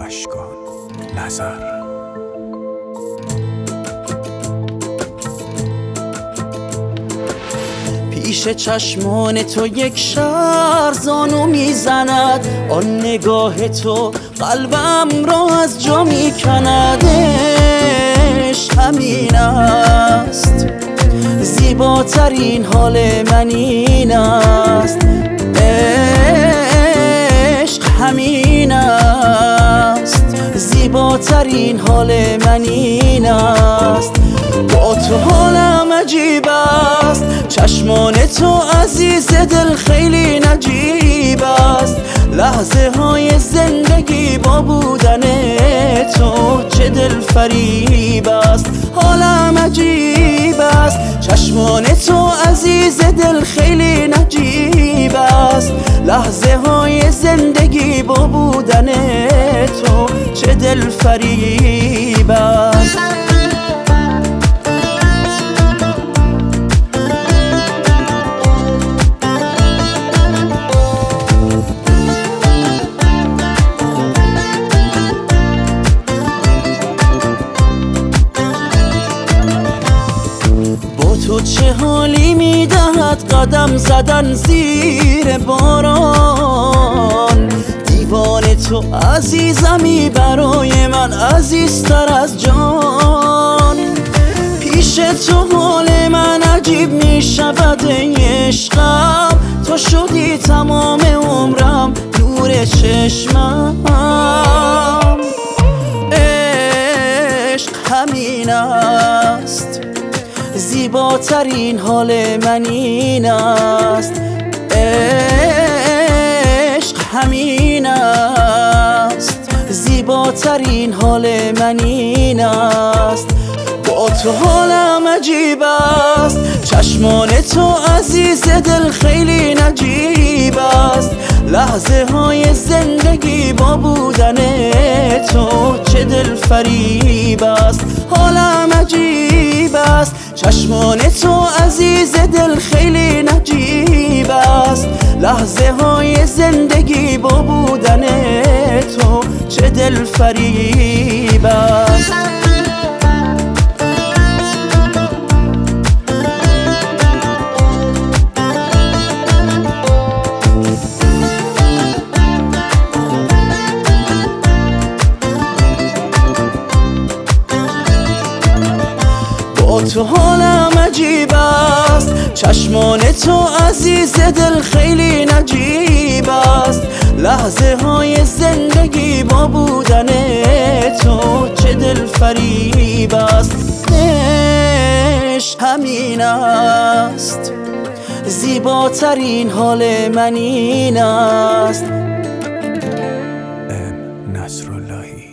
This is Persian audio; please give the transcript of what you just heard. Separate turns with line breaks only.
اشکان نظر.
پیش چشمان تو یک شهر زانو میزند، آن نگاه تو قلبم را از جا میکند. عشق همین است، زیباترین حال من این است. عشق همین است، زیباترین حال من این است. با تو حالم عجیب است، چشمان تو عزیز دل خیلی نجیب است. لحظه های زندگی با بودن تو چه دل فریب است. حالم عجیب است، چشمان تو عزیز دل خیلی نجیب است. لحظه های زندگی با بودن تو چه دل فریب است. تو چه حالی میدهد قدم زدن زیر باران. دیوان تو عزیزمی برای من عزیزتر از جان. پیش تو حال من عجیب میشود ای عشقم، تو شدی تمام عمرم نور چشمم. عشق همین است، زیباترین حال من این است. عشق همین است، زیباترین حال من این است. با تو حالم عجیب است، چشمان تو عزیز دل خیلی نجیب است. لحظه های زندگی با بودن تو چه دل فریب است. حالم عجیب است، چشمان تو عزیز دل خیلی نجیب است. لحظه های زندگی با بودن تو چه دل فریب است. با تو حالم عجیب است، چشمان تو عزیز دل خیلی نجیب است. لحظه های زندگی با بودن تو چه دل فریب است. عشق همین است، زیباترین حال من این است.
نصراللهی.